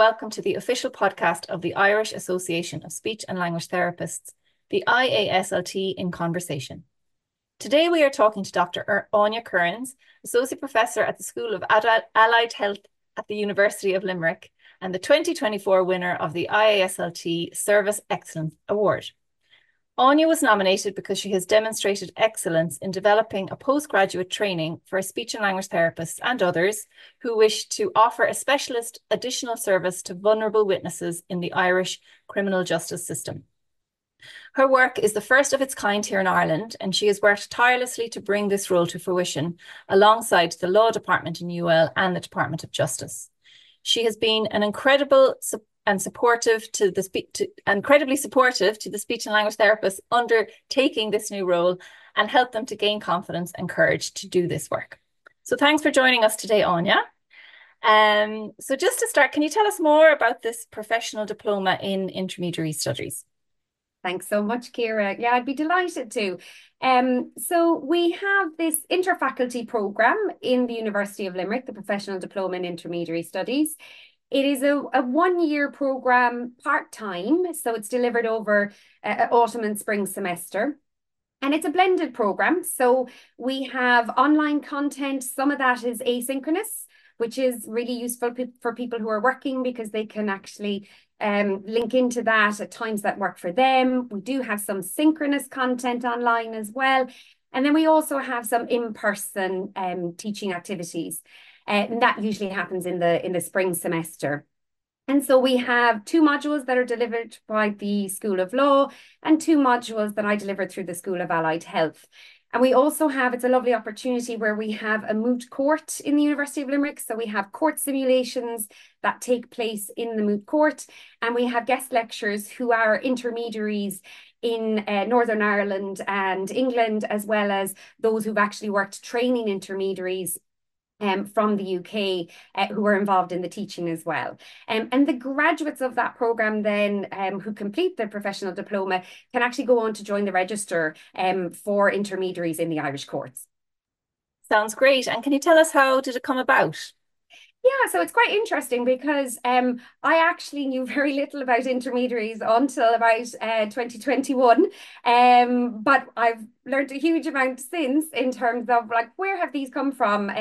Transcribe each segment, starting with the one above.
welcome to the official podcast of the Irish Association of Speech and Language Therapists, the IASLT in Conversation. Today we are talking to Dr. Áine Kearns, Associate Professor at the School of Allied Health at the University of Limerick and the 2024 winner of the IASLT Service Excellence Award. Áine was nominated because she has demonstrated excellence in developing a postgraduate training for speech and language therapists and others who wish to offer a specialist additional service to vulnerable witnesses in the Irish criminal justice system. Her work is the first of its kind here in Ireland, and she has worked tirelessly to bring this role to fruition alongside the Law Department in UL and the Department of Justice. She has been an incredibly supportive to the speech and language therapists undertaking this new role and help them to gain confidence and courage to do this work. So thanks for joining us today, Áine. So just to start, can you tell us more about this professional diploma in intermediary studies? Thanks so much, Ciara. Yeah, I'd be delighted to. So we have this interfaculty programme in the University of Limerick, the Professional Diploma in Intermediary Studies. It is a one-year programme, part-time, so it's delivered over autumn and spring semester. And it's a blended programme, so we have online content. Some of that is asynchronous, which is really useful for people who are working because they can actually link into that at times that work for them. We do have some synchronous content online as well. And then we also have some in-person teaching activities. And that usually happens in the spring semester. And so we have 2 modules that are delivered by the School of Law and 2 modules that I delivered through the School of Allied Health. And we also have, it's a lovely opportunity where we have a moot court in the University of Limerick. So we have court simulations that take place in the moot court. And we have guest lecturers who are intermediaries in Northern Ireland and England, as well as those who've actually worked training intermediaries from the UK who are involved in the teaching as well. And the graduates of that programme then who complete the professional diploma can actually go on to join the register for intermediaries in the Irish courts. Sounds great. And can you tell us, how did it come about? Yeah, so it's quite interesting because I actually knew very little about intermediaries until about 2021. But I've learned a huge amount since in terms of like, where have these come from?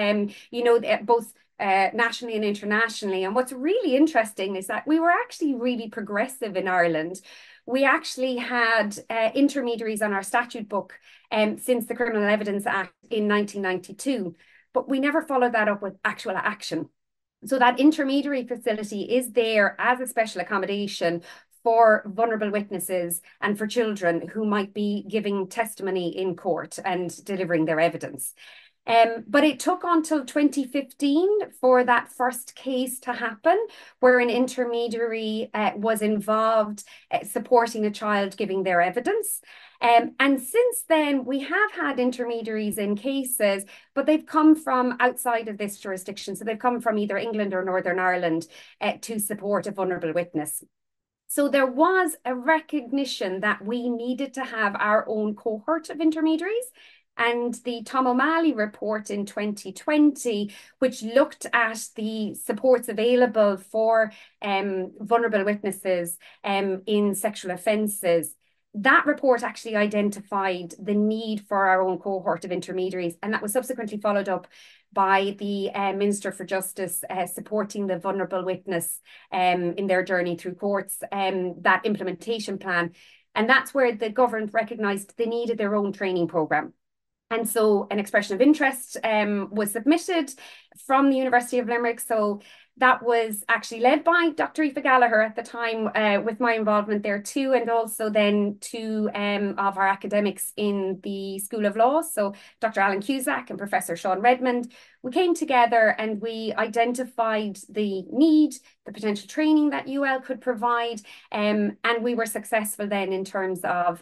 Both nationally and internationally. And what's really interesting is that we were actually really progressive in Ireland. We actually had intermediaries on our statute book since the Criminal Evidence Act in 1992, but we never followed that up with actual action. So that intermediary facility is there as a special accommodation for vulnerable witnesses and for children who might be giving testimony in court and delivering their evidence. But it took until 2015 for that first case to happen, where an intermediary was involved supporting a child giving their evidence. And since then, we have had intermediaries in cases, but they've come from outside of this jurisdiction. So they've come from either England or Northern Ireland to support a vulnerable witness. So there was a recognition that we needed to have our own cohort of intermediaries. And the Tom O'Malley report in 2020, which looked at the supports available for vulnerable witnesses in sexual offences, that report actually identified the need for our own cohort of intermediaries. And that was subsequently followed up by the Minister for Justice supporting the vulnerable witness in their journey through courts, that implementation plan. And that's where the government recognised they needed their own training programme. And so an expression of interest was submitted from the University of Limerick. So that was actually led by Dr. Aoife Gallagher at the time, with my involvement there too, and also then 2 of our academics in the School of Law, so Dr. Alan Cusack and Professor Sean Redmond. We came together and we identified the need, the potential training that UL could provide, and we were successful then in terms of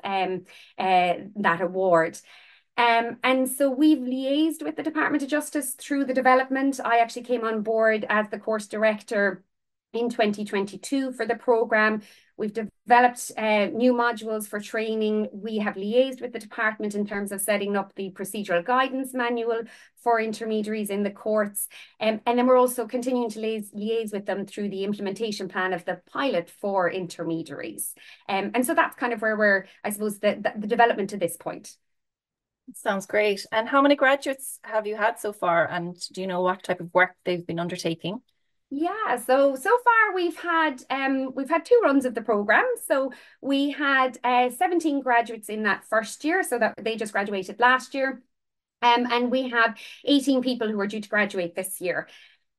that award. And so we've liaised with the Department of Justice through the development. I actually came on board as the course director in 2022 for the programme. We've developed new modules for training. We have liaised with the department in terms of setting up the procedural guidance manual for intermediaries in the courts. And then we're also continuing to liaise with them through the implementation plan of the pilot for intermediaries. And so that's kind of where we're, I suppose, the development to this point. Sounds great. And how many graduates have you had so far? And do you know what type of work they've been undertaking? Yeah, so far we've had two runs of the program. So we had 17 graduates in that first year, so that they just graduated last year. And we have 18 people who are due to graduate this year.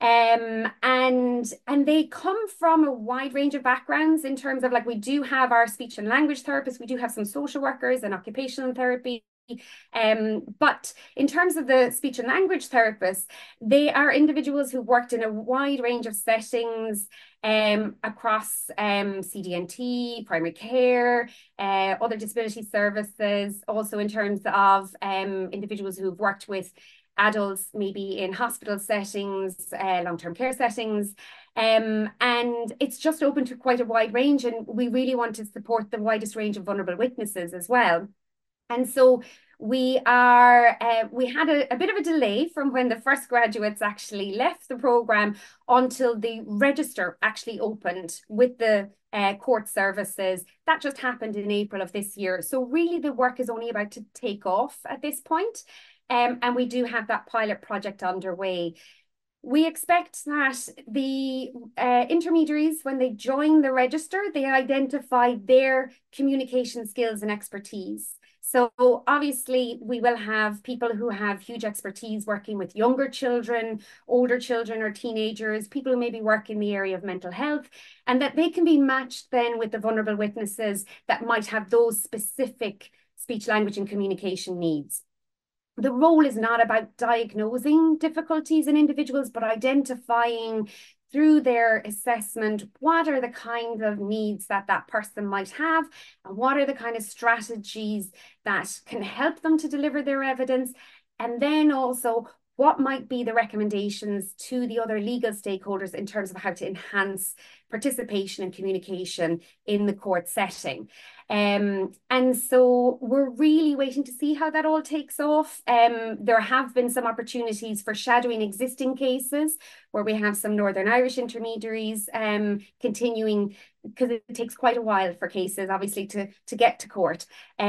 And they come from a wide range of backgrounds in terms of, like, we do have our speech and language therapists, we do have some social workers and occupational therapy. But in terms of the speech and language therapists, they are individuals who worked in a wide range of settings across CDNT, primary care, other disability services, also in terms of individuals who've worked with adults, maybe in hospital settings, long-term care settings. And it's just open to quite a wide range, and we really want to support the widest range of vulnerable witnesses as well. And so we had a bit of a delay from when the first graduates actually left the program until the register actually opened with the court services. That just happened in April of this year. So really the work is only about to take off at this point. And we do have that pilot project underway. We expect that the intermediaries, when they join the register, they identify their communication skills and expertise. So obviously we will have people who have huge expertise working with younger children, older children or teenagers, people who maybe work in the area of mental health, and that they can be matched then with the vulnerable witnesses that might have those specific speech, language, and communication needs. The role is not about diagnosing difficulties in individuals, but identifying through their assessment what are the kind of needs that that person might have, and what are the kind of strategies that can help them to deliver their evidence, and then also what might be the recommendations to the other legal stakeholders in terms of how to enhance participation and communication in the court setting. And so we're really waiting to see how that all takes off. There have been some opportunities for shadowing existing cases where we have some Northern Irish intermediaries continuing, because it takes quite a while for cases obviously to get to court.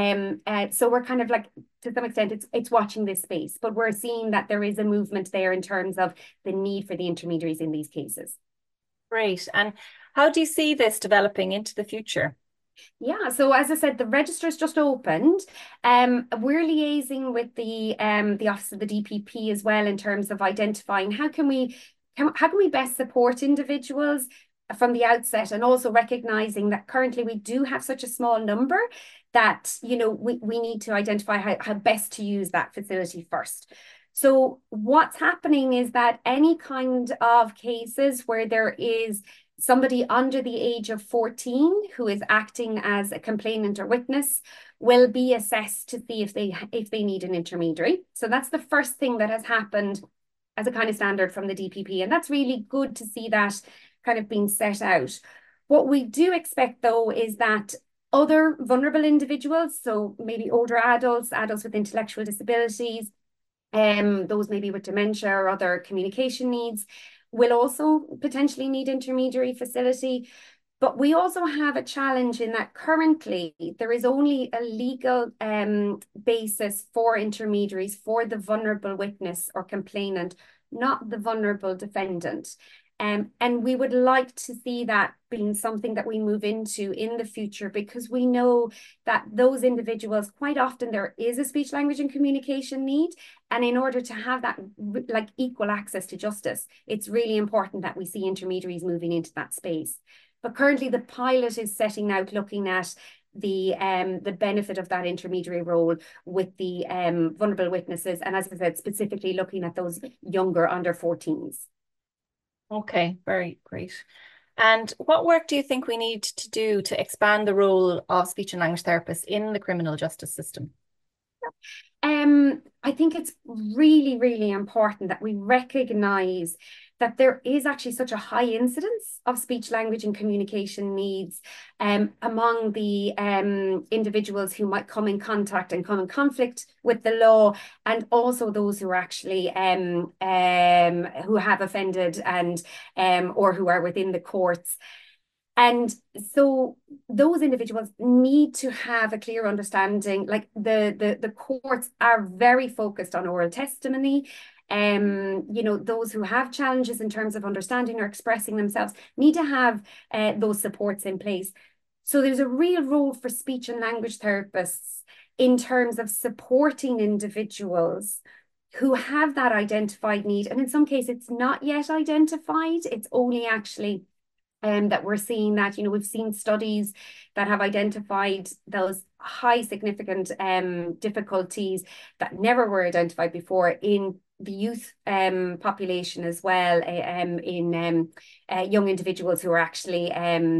So we're kind of like, to some extent, it's watching this space, but we're seeing that there is a movement there in terms of the need for the intermediaries in these cases. Great. And how do you see this developing into the future? Yeah, so as I said, the register's just opened. We're liaising with the Office of the DPP as well in terms of identifying how can we best support individuals from the outset, and also recognizing that currently we do have such a small number that, you know, we need to identify how best to use that facility first. So what's happening is that any kind of cases where there is somebody under the age of 14 who is acting as a complainant or witness will be assessed to see if they need an intermediary. So that's the first thing that has happened as a kind of standard from the DPP. And that's really good to see that kind of being set out. What we do expect, though, is that other vulnerable individuals, so maybe older adults, adults with intellectual disabilities, those maybe with dementia or other communication needs, will also potentially need intermediary facility. But we also have a challenge in that currently there is only a legal basis for intermediaries for the vulnerable witness or complainant, not the vulnerable defendant. And we would like to see that being something that we move into in the future, because we know that those individuals, quite often there is a speech, language, and communication need. And in order to have that like equal access to justice, it's really important that we see intermediaries moving into that space. But currently the pilot is setting out, looking at the benefit of that intermediary role with the vulnerable witnesses. And as I said, specifically looking at those younger under 14s. Okay, very great. And what work do you think we need to do to expand the role of speech and language therapists in the criminal justice system? I think it's really, really important that we recognize that there is actually such a high incidence of speech, language, and communication needs among the individuals who might come in contact and come in conflict with the law, and also those who are actually who have offended and or who are within the courts. And so those individuals need to have a clear understanding. Like the courts are very focused on oral testimony. Those who have challenges in terms of understanding or expressing themselves need to have those supports in place. So there's a real role for speech and language therapists in terms of supporting individuals who have that identified need. And in some cases, it's not yet identified. It's only actually that we're seeing that, we've seen studies that have identified those high significant difficulties that never were identified before in the youth population as well, in young individuals who are actually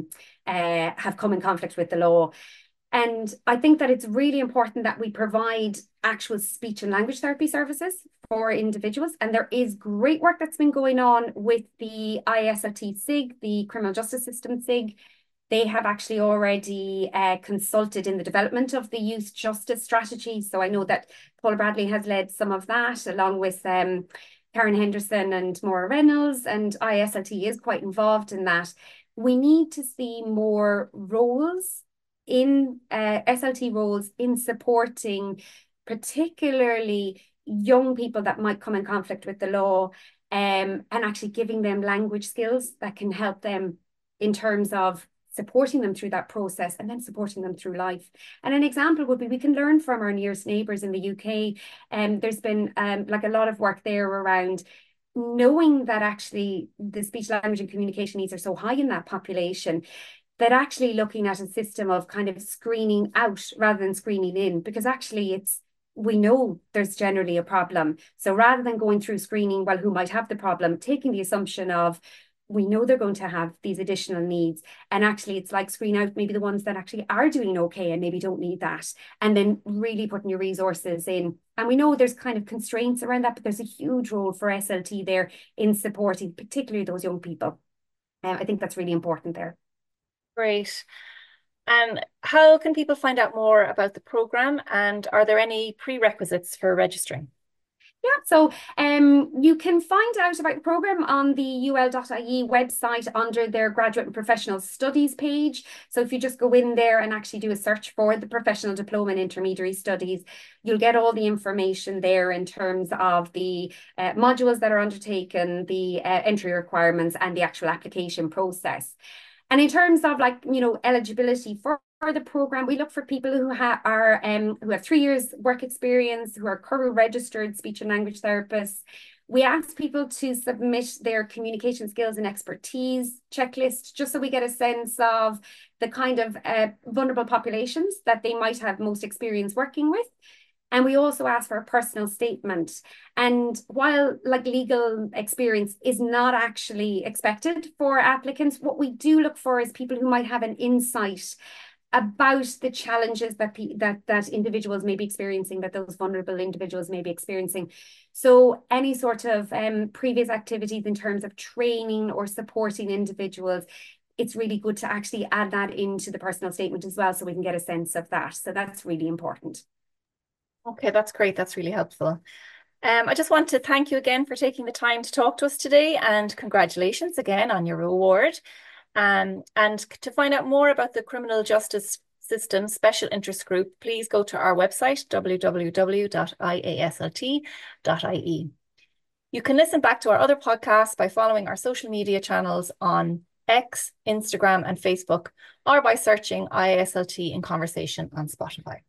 have come in conflict with the law. And I think that it's really important that we provide actual speech and language therapy services for individuals. And there is great work that's been going on with the ISLT SIG, the Criminal Justice System SIG. They have actually already consulted in the development of the youth justice strategy. So I know that Paula Bradley has led some of that, along with Karen Henderson and Maura Reynolds, and ISLT is quite involved in that. We need to see more roles in SLT roles in supporting particularly young people that might come in conflict with the law, and actually giving them language skills that can help them in terms of supporting them through that process and then supporting them through life. And an example would be we can learn from our nearest neighbours in the UK. There's been like a lot of work there around knowing that actually the speech, language and communication needs are so high in that population, that actually looking at a system of kind of screening out rather than screening in, because actually we know there's generally a problem. So rather than going through screening, well, who might have the problem, taking the assumption of we know they're going to have these additional needs. And actually it's like screen out maybe the ones that actually are doing okay and maybe don't need that. And then really putting your resources in. And we know there's kind of constraints around that, but there's a huge role for SLT there in supporting particularly those young people. I think that's really important there. Great. And how can people find out more about the program? And are there any prerequisites for registering? Yeah, so you can find out about the programme on the UL.ie website under their Graduate and Professional Studies page. So if you just go in there and actually do a search for the Professional Diploma in Intermediary Studies, you'll get all the information there in terms of the modules that are undertaken, the entry requirements and the actual application process. And in terms of eligibility for the program, we look for people who have 3 years work experience, who are current registered speech and language therapists. We ask people to submit their communication skills and expertise checklist, just so we get a sense of the kind of vulnerable populations that they might have most experience working with. And we also ask for a personal statement. And while legal experience is not actually expected for applicants, what we do look for is people who might have an insight about the challenges that individuals may be experiencing, that those vulnerable individuals may be experiencing. So any sort of previous activities in terms of training or supporting individuals, it's really good to actually add that into the personal statement as well, so we can get a sense of that. So that's really important. Okay, that's great. That's really helpful. I just want to thank you again for taking the time to talk to us today, and congratulations again on your award. And to find out more about the Criminal Justice System Special Interest Group, please go to our website, www.iaslt.ie. You can listen back to our other podcasts by following our social media channels on X, Instagram, and Facebook, or by searching IASLT in Conversation on Spotify.